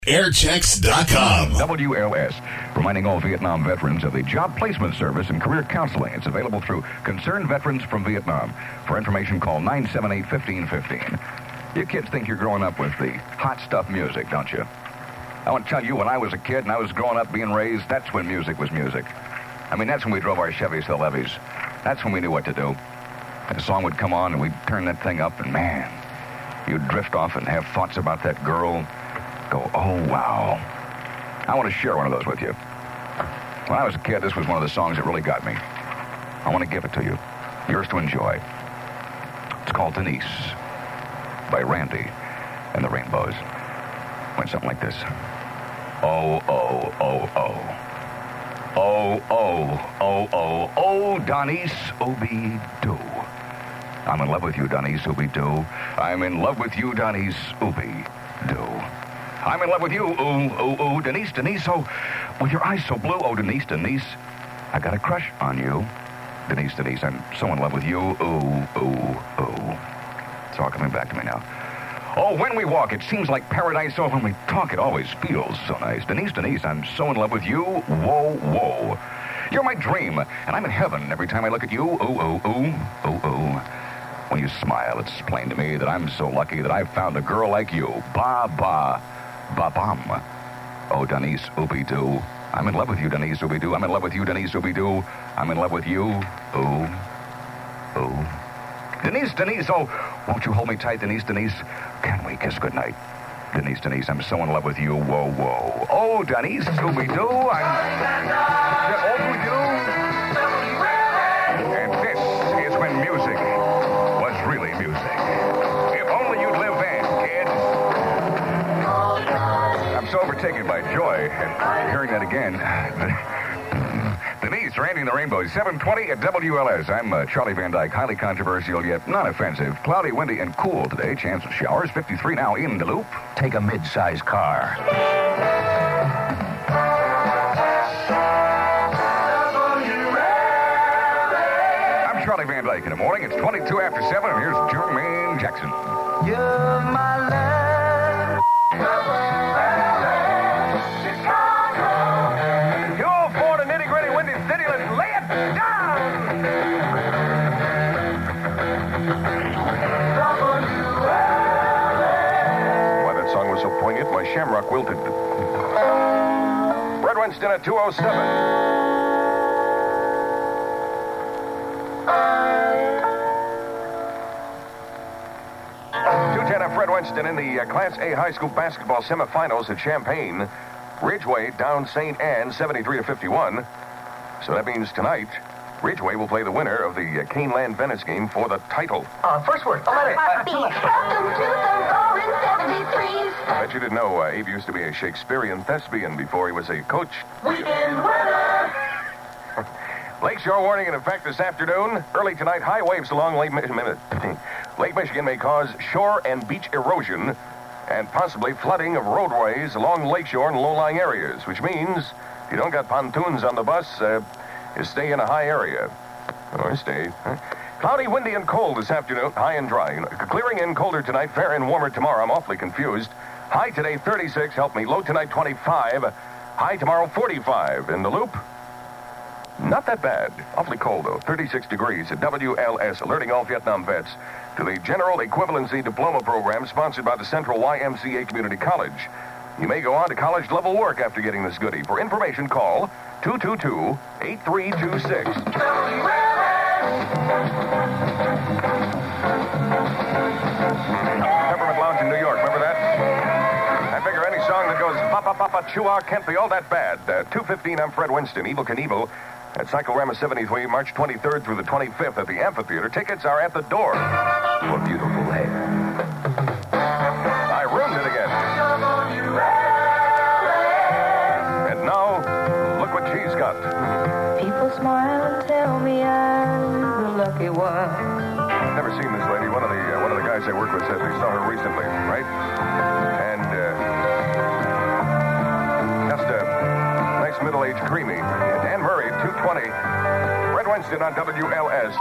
Airchecks.com. WLS, reminding all Vietnam veterans of the Job Placement Service and Career Counseling. It's available through Concerned Veterans from Vietnam. For information, call 978-1515. You kids think you're growing up with the hot stuff music, don't you? I want to tell you, when I was a kid and I was growing up being raised, that's when music was music. I mean, that's when we drove our Chevys to the levees. That's when we knew what to do. And a song would come on and we'd turn that thing up and, man, you'd drift off and have thoughts about that girl. Go, oh, wow. I want to share one of those with you. When I was a kid, this was one of the songs that really got me. I want to give it to you. Yours to enjoy. It's called Denise by Randy and the Rainbows. Went something like this. Oh, oh, oh, oh. Oh, oh, oh, oh, oh, Denise, ooby-doo. I'm in love with you, Denise, ooby-doo. I'm in love with you, Denise, ooby-doo. I'm in love with you, ooh, ooh, ooh, Denise, Denise, oh, with your eyes so blue, oh, Denise, Denise, I got a crush on you. Denise, Denise, I'm so in love with you, ooh, ooh, ooh. It's all coming back to me now. Oh, when we walk, it seems like paradise, oh, when we talk, it always feels so nice. Denise, Denise, I'm so in love with you, whoa, whoa. You're my dream, and I'm in heaven every time I look at you, ooh, ooh, ooh, ooh, ooh. When you smile, it's plain to me that I'm so lucky that I've found a girl like you, ba-ba. Ba-bum. Oh, Denise, ooby-doo. I'm in love with you, Denise, ooby-doo. I'm in love with you, Denise, ooby-doo. I'm in love with you, ooh, ooh. Denise, Denise, oh, won't you hold me tight, Denise, Denise? Can we kiss goodnight? Denise, Denise, I'm so in love with you, whoa, whoa. Oh, Denise, ooby-doo, ooby-doo. And this is when music was really music. If only you'd live then, kid. I'm so overtaken by joy at hearing that again. Denise, Randy and the Rainbows, 720 at WLS. I'm Charlie Van Dyke, highly controversial yet non-offensive. Cloudy, windy, and cool today. Chance of showers, 53 now in the loop. Take a mid-size car. I'm Charlie Van Dyke in the morning. It's 22 after 7, and here's Jermaine Jackson. You're my love. Why that song was so poignant, my shamrock wilted. Fred Winston at 2:07. 2:10 of Fred Winston in the Class A high school basketball semifinals at Champaign. Ridgeway down St. Anne 73-51. So that means tonight, Ridgeway will play the winner of the Caneland Venice game for the title. First word. Welcome to the roaring 73s. I bet you didn't know Abe used to be a Shakespearean thespian before he was a coach. Weekend weather. Lakeshore warning in effect this afternoon. Early tonight, high waves along Lake Michigan may cause shore and beach erosion and possibly flooding of roadways along lakeshore and low-lying areas, which means if you don't got pontoons on the bus, you stay in a high area. Or stay. Huh? Cloudy, windy, and cold this afternoon. High and dry. Clearing in colder tonight, fair and warmer tomorrow. I'm awfully confused. High today, 36. Help me. Low tonight, 25. High tomorrow, 45. In the loop, not that bad. Awfully cold, though. 36 degrees at WLS, alerting all Vietnam vets to the General Equivalency Diploma Program sponsored by the Central YMCA Community College. You may go on to college-level work after getting this goodie. For information, call 222-8326. Peppermint Lounge in New York, remember that? I figure any song that goes pa-pa-pa-pa chua can't be all that bad. 2:15, I'm Fred Winston, Evel Knievel, at Cyclorama 73, March 23rd through the 25th at the Amphitheater. Tickets are at the door. For beautiful hair. I ruined it again. And now, look what she's got. People smile and tell me I'm the lucky one. Never seen this lady. One of the guys I work with said they saw her recently, right? And just a nice middle-aged creamy. Dan Murray, 2:20. Fred Winston on WLS.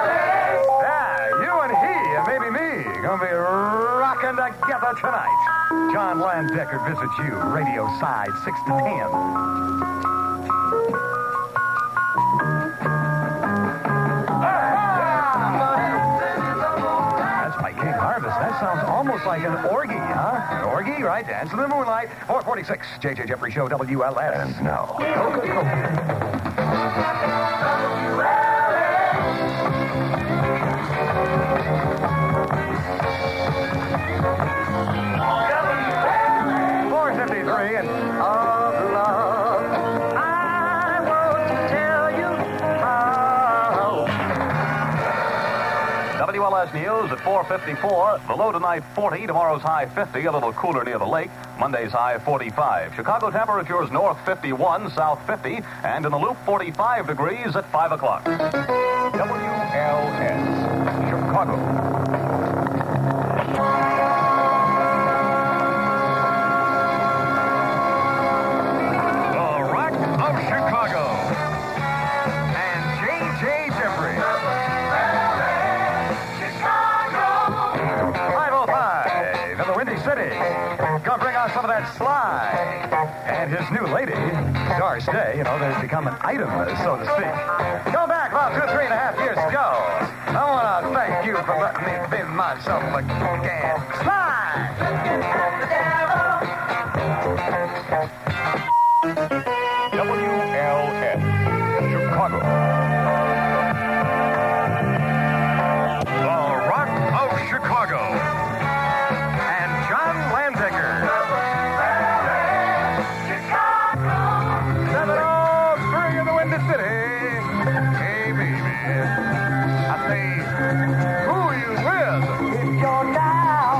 Yeah, you and he and maybe me gonna be rocking together tonight. John Landecker visits you. Radio Side, 6 to 10. That's by Kate Harvest. That sounds almost like an orgy, huh? An orgy, right? Dance in the Moonlight. 446, J.J. Jeffrey Show, WLS. And now, And of love, I want to tell you how. WLS News at 4:54. The low tonight 40. Tomorrow's high 50. A little cooler near the lake. Monday's high 45. Chicago temperatures north 51, south 50, and in the loop 45 degrees at 5 o'clock. WLS, Chicago. Chicago. And J.J. Jeffrey. Chicago. 505 in the Windy City. Gonna bring on some of that Sly. And his new lady, Doris Day. You know, they've become an item, so to speak. Go back about 2-3.5 years ago. I want to thank you for letting me be myself again. Sly! WLS, Chicago. The Rock of Chicago. And John Landecker. Chicago. 703 in the Windy City. Hey, baby. I say, who are you with? If you're down,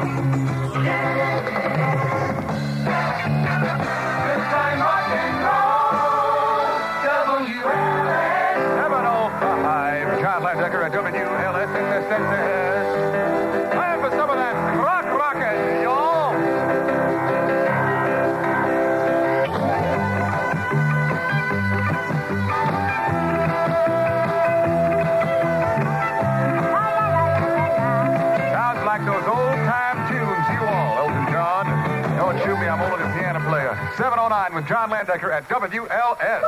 this time rock and roll, WLS. 705. John Landecker at WLS in the center. Time for some of that rock rockin', y'all. Sounds like those old-time tunes, you all, Elton John. Don't shoot me, I'm only a piano player. 709 with John Landecker at WLS.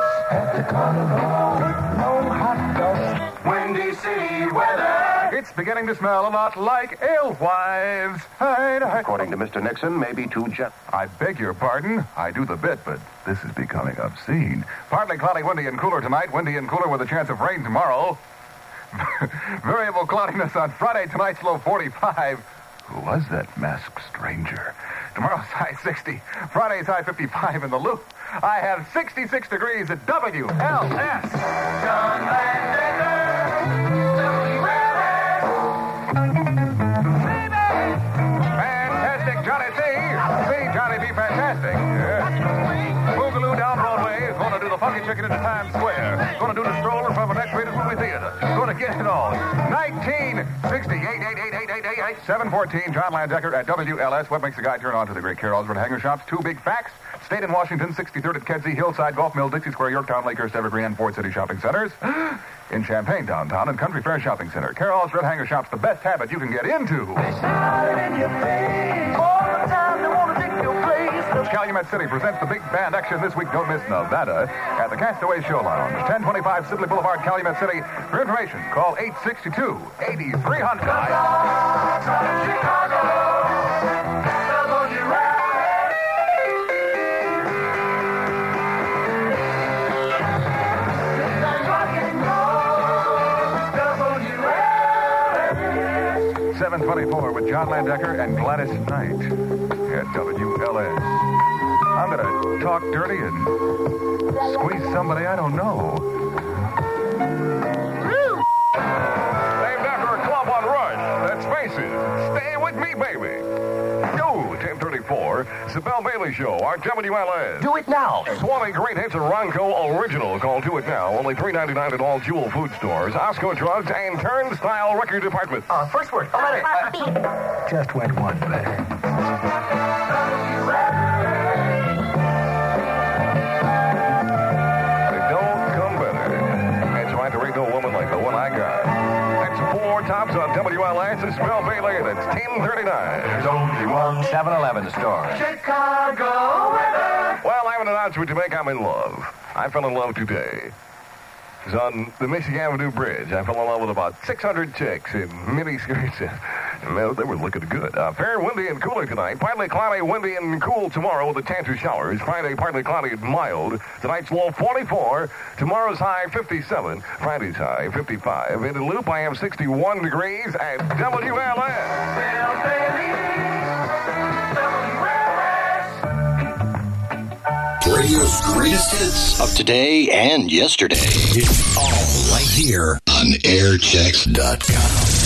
Windy City weather. It's beginning to smell a lot like alewives. according to Mr. Nixon, maybe too gentle. I beg your pardon. I do the bit, but this is becoming obscene. Partly cloudy, windy, and cooler tonight. Windy and cooler with a chance of rain tomorrow. Variable cloudiness on Friday. Tonight's low 45. Who was that masked stranger? Tomorrow's high 60. Friday's high 55 in the loop. I have 66 degrees at WLS. John Landecker, Fantastic Johnny C. See Johnny be fantastic. Boogaloo down Broadway is going to do the funky chicken into Times Square. Going to do the stroller from an X-rated movie theater. Going to get it all. 1968. 714 John Landecker at WLS. What makes a guy turn on to the great Carol's Red Hanger Shops? Two big facts. State in Washington, 63rd at Kedzie, Hillside, Golf Mill, Dixie Square, Yorktown, Lakehurst, Evergreen, and Ford City shopping centers. In Champaign downtown and Country Fair Shopping Center. Carol's Red Hanger Shops, the best habit you can get into. Calumet City presents the big band action this week. Don't miss Nevada at the Castaway Show Lounge, 1025 Sibley Boulevard, Calumet City. For information, call 862-8300. WLS. 724 with John Landecker and Gladys Knight at WLS. I'm going to talk dirty and squeeze somebody I don't know. Named after a club on Rush. That's Faces. Stay with me, baby. Yo, 1034. It's the Bell Bailey Show on WLS. Do it now. 20 great hits of Ronco Original. Call Do It Now. Only $3.99 at all Jewel food stores, Osco Drugs, and Turnstile Record Department. First word. A letter. Just went one letter. They don't come better. It's right to raise a woman like the one I got. That's Ford tops on WLS. This is Bill Bailey, and it's 10:39. There's only one 7-Eleven store. Chicago weather. Well, I have an announcement to make. I'm in love. I fell in love today. It was on the Michigan Avenue Bridge. I fell in love with about 600 chicks in miniskirts. And they were looking good. Fair, windy, and cooler tonight. Partly cloudy, windy, and cool tomorrow with a chance of showers. Friday, partly cloudy and mild. Tonight's low 44. Tomorrow's high 57. Friday's high 55. In the loop, I have 61 degrees at WLS. Bill Bailey. WLS. Radio's greatest hits of today and yesterday. It's all right here on airchecks.com.